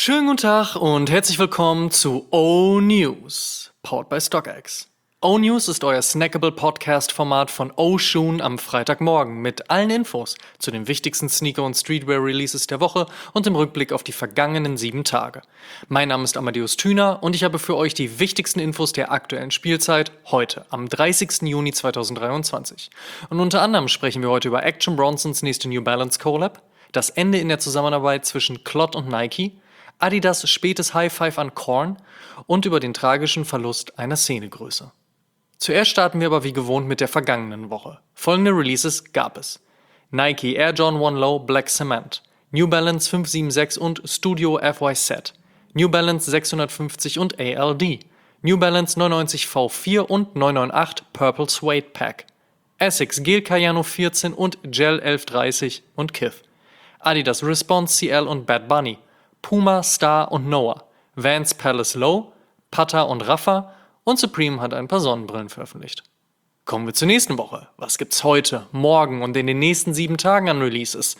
Schönen guten Tag und herzlich willkommen zu O-News, powered by StockX. O-News ist euer snackable Podcast-Format von O-Shoon am Freitagmorgen mit allen Infos zu den wichtigsten Sneaker- und Streetwear-Releases der Woche und im Rückblick auf die vergangenen 7 Tage. Mein Name ist Amadeus Thüner und ich habe für euch die wichtigsten Infos der aktuellen Spielzeit heute, am 30. Juni 2023. Und unter anderem sprechen wir heute über Action Bronsons nächste New Balance Collab, das Ende in der Zusammenarbeit zwischen Clot und Nike, Adidas spätes High Five an Korn und über den tragischen Verlust einer Szenegröße. Zuerst starten wir aber wie gewohnt mit der vergangenen Woche. Folgende Releases gab es: Nike Air Jordan 1 Low Black Cement, New Balance 576 und Studio FY Set, New Balance 650 und ALD, New Balance 99 V4 und 998 Purple Suede Pack, Essex Gel Cayano 14 und Gel 1130 und Kith, Adidas Response CL und Bad Bunny, Puma, Star und Noah, Vans Palace Low, Pata und Rafa und Supreme hat ein paar Sonnenbrillen veröffentlicht. Kommen wir zur nächsten Woche. Was gibt's heute, morgen und in den nächsten 7 Tagen an Releases?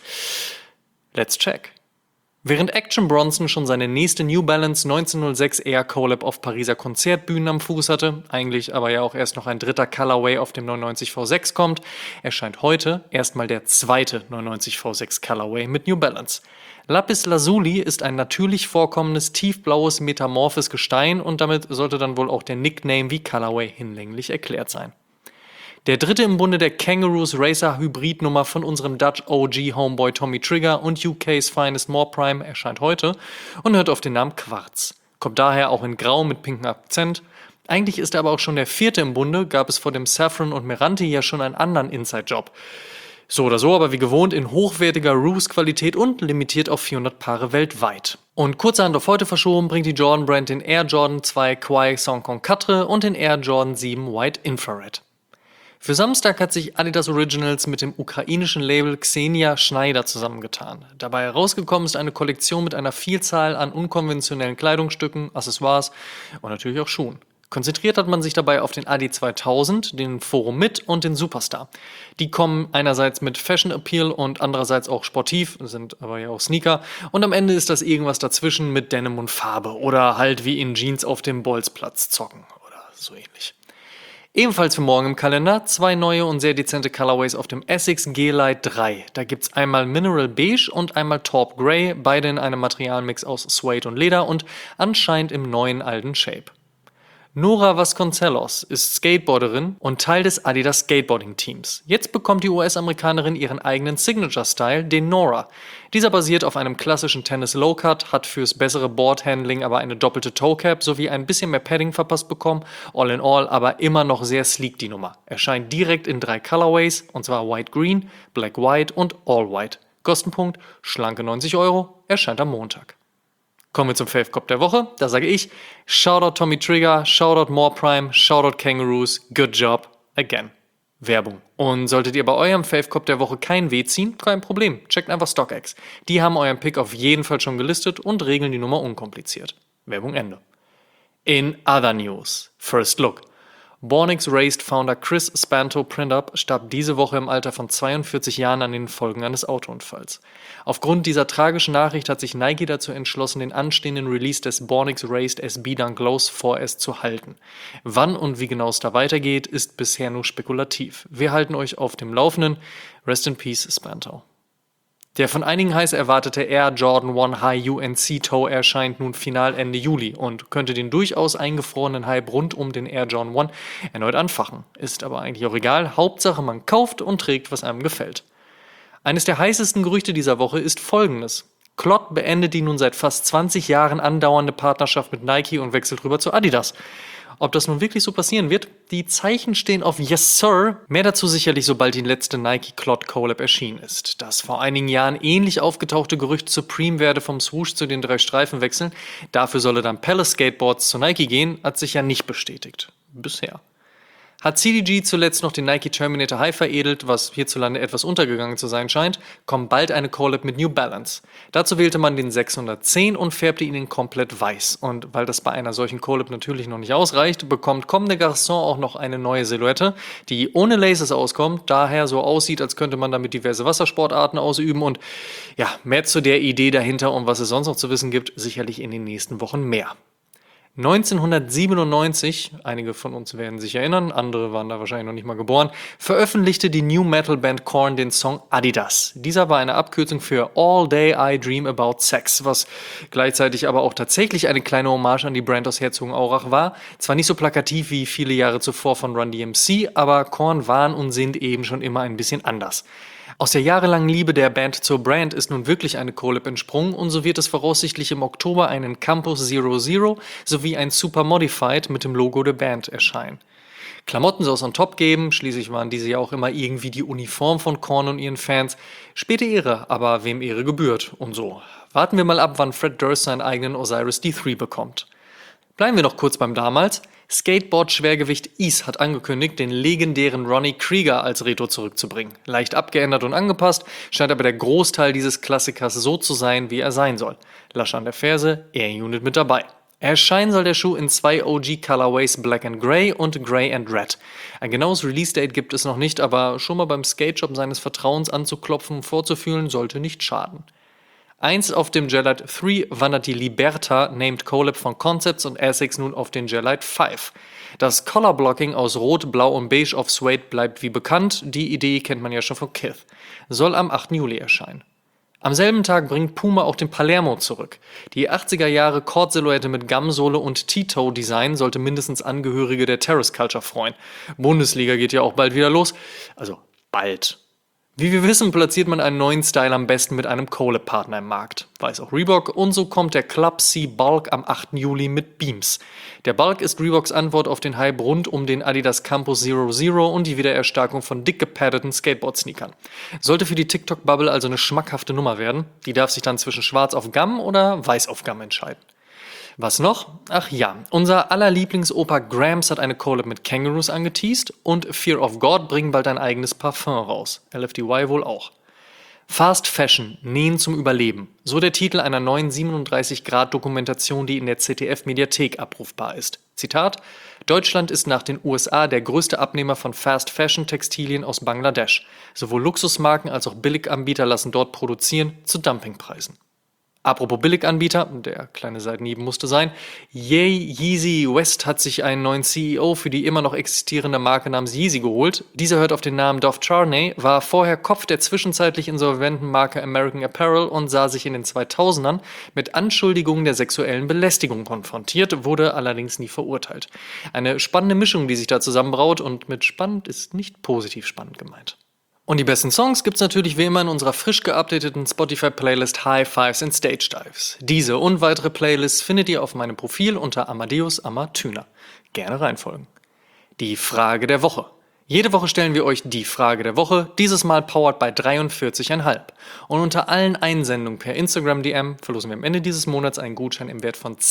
Let's check. Während Action Bronson schon seine nächste New Balance 1906 Air Collab auf Pariser Konzertbühnen am Fuß hatte, eigentlich aber ja auch erst noch ein dritter Colorway auf dem 99 V6 kommt, erscheint heute erstmal der zweite 99 V6 Colorway mit New Balance. Lapis Lazuli ist ein natürlich vorkommendes tiefblaues metamorphes Gestein und damit sollte dann wohl auch der Nickname wie Colorway hinlänglich erklärt sein. Der dritte im Bunde der Kangaroos Racer Hybridnummer von unserem Dutch OG Homeboy Tommy Trigger und UK's Finest More Prime erscheint heute und hört auf den Namen Quarz. Kommt daher auch in Grau mit pinkem Akzent. Eigentlich ist er aber auch schon der vierte im Bunde, gab es vor dem Saffron und Meranti ja schon einen anderen Inside-Job. So oder so, aber wie gewohnt in hochwertiger Roos-Qualität und limitiert auf 400 Paare weltweit. Und kurzerhand auf heute verschoben bringt die Jordan Brand den Air Jordan 2 Quai Saucon 4 und den Air Jordan 7 White Infrared. Für Samstag hat sich Adidas Originals mit dem ukrainischen Label Xenia Schneider zusammengetan. Dabei herausgekommen ist eine Kollektion mit einer Vielzahl an unkonventionellen Kleidungsstücken, Accessoires und natürlich auch Schuhen. Konzentriert hat man sich dabei auf den Adi 2000, den Forum Mid und den Superstar. Die kommen einerseits mit Fashion Appeal und andererseits auch sportiv, sind aber ja auch Sneaker. Und am Ende ist das irgendwas dazwischen mit Denim und Farbe oder halt wie in Jeans auf dem Bolzplatz zocken oder so ähnlich. Ebenfalls für morgen im Kalender 2 neue und sehr dezente Colorways auf dem Essex G-Lite 3. Da gibt's einmal Mineral Beige und einmal Taupe Grey, beide in einem Materialmix aus Suede und Leder und anscheinend im neuen alten Shape. Nora Vasconcelos ist Skateboarderin und Teil des Adidas Skateboarding-Teams. Jetzt bekommt die US-Amerikanerin ihren eigenen Signature-Style, den Nora. Dieser basiert auf einem klassischen Tennis Low-Cut, hat fürs bessere Board-Handling aber eine doppelte Toe-Cap sowie ein bisschen mehr Padding verpasst bekommen. All in all aber immer noch sehr sleek die Nummer. Erscheint direkt in 3 Colorways, und zwar White Green, Black White und All White. Kostenpunkt schlanke 90 €, erscheint am Montag. Kommen wir zum Fave Cop der Woche. Da sage ich, Shoutout Tommy Trigger, Shoutout More Prime, Shoutout Kangaroos, good job, again. Werbung. Und solltet ihr bei eurem Fave Cop der Woche kein Weh ziehen, kein Problem, checkt einfach StockX. Die haben euren Pick auf jeden Fall schon gelistet und regeln die Nummer unkompliziert. Werbung Ende. In other news, First Look. Bornix Raced Founder Chris Spanto Printup starb diese Woche im Alter von 42 Jahren an den Folgen eines Autounfalls. Aufgrund dieser tragischen Nachricht hat sich Nike dazu entschlossen, den anstehenden Release des Bornix Raced SB Dunk Lows vorerst zu halten. Wann und wie genau es da weitergeht, ist bisher nur spekulativ. Wir halten euch auf dem Laufenden. Rest in Peace, Spanto. Der von einigen heiß erwartete Air Jordan 1 High UNC Toe erscheint nun final Ende Juli und könnte den durchaus eingefrorenen Hype rund um den Air Jordan 1 erneut anfachen. Ist aber eigentlich auch egal, Hauptsache man kauft und trägt, was einem gefällt. Eines der heißesten Gerüchte dieser Woche ist folgendes. Clot beendet die nun seit fast 20 Jahren andauernde Partnerschaft mit Nike und wechselt rüber zu Adidas. Ob das nun wirklich so passieren wird? Die Zeichen stehen auf Yes Sir. Mehr dazu sicherlich, sobald die letzte Nike-Clot Collab erschienen ist. Das vor einigen Jahren ähnlich aufgetauchte Gerücht Supreme werde vom Swoosh zu den 3 Streifen wechseln, dafür solle dann Palace Skateboards zu Nike gehen, hat sich ja nicht bestätigt. Bisher. Hat CDG zuletzt noch den Nike Terminator High veredelt, was hierzulande etwas untergegangen zu sein scheint, kommt bald eine Collab mit New Balance. Dazu wählte man den 610 und färbte ihn in komplett weiß. Und weil das bei einer solchen Collab natürlich noch nicht ausreicht, bekommt Comme des Garçons auch noch eine neue Silhouette, die ohne Laces auskommt, daher so aussieht, als könnte man damit diverse Wassersportarten ausüben und ja, mehr zu der Idee dahinter und was es sonst noch zu wissen gibt, sicherlich in den nächsten Wochen mehr. 1997, einige von uns werden sich erinnern, andere waren da wahrscheinlich noch nicht mal geboren, veröffentlichte die New Metal Band Korn den Song Adidas. Dieser war eine Abkürzung für All Day I Dream About Sex, was gleichzeitig aber auch tatsächlich eine kleine Hommage an die Brand aus Herzogenaurach war. Zwar nicht so plakativ wie viele Jahre zuvor von Run DMC, aber Korn waren und sind eben schon immer ein bisschen anders. Aus der jahrelangen Liebe der Band zur Brand ist nun wirklich eine Collab entsprungen und so wird es voraussichtlich im Oktober einen Campus 00 sowie ein Super Modified mit dem Logo der Band erscheinen. Klamotten soll es on top geben, schließlich waren diese ja auch immer irgendwie die Uniform von Korn und ihren Fans. Späte Ehre, aber wem Ehre gebührt und so. Warten wir mal ab, wann Fred Durst seinen eigenen Osiris D3 bekommt. Bleiben wir noch kurz beim damals. Skateboard-Schwergewicht Ease hat angekündigt, den legendären Ronnie Krieger als Retro zurückzubringen. Leicht abgeändert und angepasst, scheint aber der Großteil dieses Klassikers so zu sein, wie er sein soll. Lasch an der Ferse, Air-Unit mit dabei. Erscheinen soll der Schuh in 2 OG-Colorways Black and Grey und Grey and Red. Ein genaues Release-Date gibt es noch nicht, aber schon mal beim Skate-Shop seines Vertrauens anzuklopfen und vorzufühlen, sollte nicht schaden. Einst auf dem Gel-Lyte 3 wandert die Liberta named Collab von Concepts und Essex nun auf den Gel-Lyte 5. Das Color-Blocking aus Rot, Blau und Beige auf Suede bleibt wie bekannt, die Idee kennt man ja schon von Kith. Soll am 8. Juli erscheinen. Am selben Tag bringt Puma auch den Palermo zurück. Die 80er Jahre Cord-Silhouette mit Gumsohle und T-Toe-Design sollte mindestens Angehörige der Terrace Culture freuen. Bundesliga geht ja auch bald wieder los. Also bald. Wie wir wissen, platziert man einen neuen Style am besten mit einem Collab-Partner im Markt. Weiß auch Reebok und so kommt der Club C Bulk am 8. Juli mit Beams. Der Bulk ist Reeboks Antwort auf den Hype rund um den Adidas Campus 00 und die Wiedererstarkung von dick gepaddeten Skateboard-Sneakern. Sollte für die TikTok-Bubble also eine schmackhafte Nummer werden. Die darf sich dann zwischen schwarz auf Gum oder weiß auf Gum entscheiden. Was noch? Ach ja, unser aller Lieblingsopa Grams hat eine Collab mit Kangaroos angeteased und Fear of God bringen bald ein eigenes Parfum raus. LFDY wohl auch. Fast Fashion, Nähen zum Überleben. So der Titel einer neuen 37-Grad-Dokumentation, die in der ZDF-Mediathek abrufbar ist. Zitat: Deutschland ist nach den USA der größte Abnehmer von Fast-Fashion-Textilien aus Bangladesch. Sowohl Luxusmarken als auch Billiganbieter lassen dort produzieren zu Dumpingpreisen. Apropos Billiganbieter, der kleine Seitenhieb musste sein, Yeezy West hat sich einen neuen CEO für die immer noch existierende Marke namens Yeezy geholt. Dieser hört auf den Namen Dov Charney, war vorher Kopf der zwischenzeitlich insolventen Marke American Apparel und sah sich in den 2000ern mit Anschuldigungen der sexuellen Belästigung konfrontiert, wurde allerdings nie verurteilt. Eine spannende Mischung, die sich da zusammenbraut und mit spannend ist nicht positiv spannend gemeint. Und die besten Songs gibt's natürlich wie immer in unserer frisch geupdateten Spotify-Playlist High Fives and Stage Dives. Diese und weitere Playlists findet ihr auf meinem Profil unter Amadeus Amatüner. Gerne reinfolgen. Die Frage der Woche. Jede Woche stellen wir euch die Frage der Woche, dieses Mal powered bei 43,5. Und unter allen Einsendungen per Instagram-DM verlosen wir am Ende dieses Monats einen Gutschein im Wert von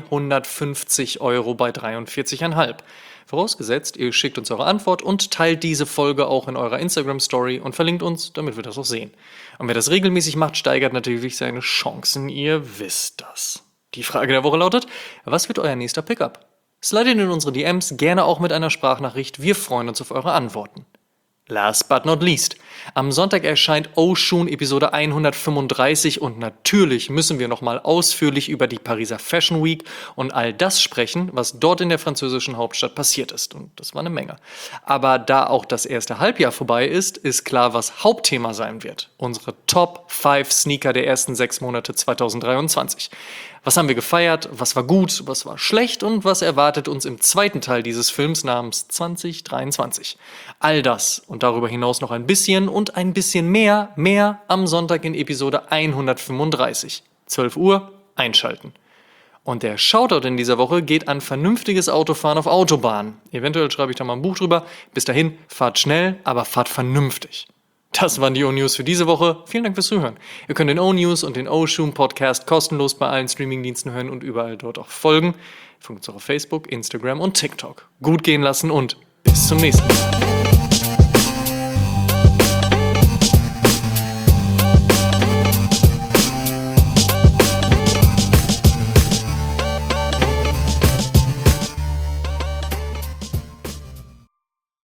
250 € bei 43,5. Vorausgesetzt, ihr schickt uns eure Antwort und teilt diese Folge auch in eurer Instagram-Story und verlinkt uns, damit wir das auch sehen. Und wer das regelmäßig macht, steigert natürlich seine Chancen, ihr wisst das. Die Frage der Woche lautet: Was wird euer nächster Pickup? Slidet in unsere DMs, gerne auch mit einer Sprachnachricht, wir freuen uns auf eure Antworten. Last but not least, am Sonntag erscheint Oshun Episode 135 und natürlich müssen wir nochmal ausführlich über die Pariser Fashion Week und all das sprechen, was dort in der französischen Hauptstadt passiert ist. Und das war eine Menge. Aber da auch das erste Halbjahr vorbei ist, ist klar, was Hauptthema sein wird. Unsere Top 5 Sneaker der ersten 6 Monate 2023. Was haben wir gefeiert, was war gut, was war schlecht und was erwartet uns im zweiten Teil dieses Films namens 2023. All das und darüber hinaus noch ein bisschen und ein bisschen mehr am Sonntag in Episode 135. 12 Uhr, einschalten. Und der Shoutout in dieser Woche geht an vernünftiges Autofahren auf Autobahnen. Eventuell schreibe ich da mal ein Buch drüber. Bis dahin, fahrt schnell, aber fahrt vernünftig. Das waren die O-News für diese Woche. Vielen Dank fürs Zuhören. Ihr könnt den O-News und den Oshun Podcast kostenlos bei allen Streamingdiensten hören und überall dort auch folgen. Folgt uns auch auf Facebook, Instagram und TikTok. Gut gehen lassen und bis Bis zum nächsten Mal.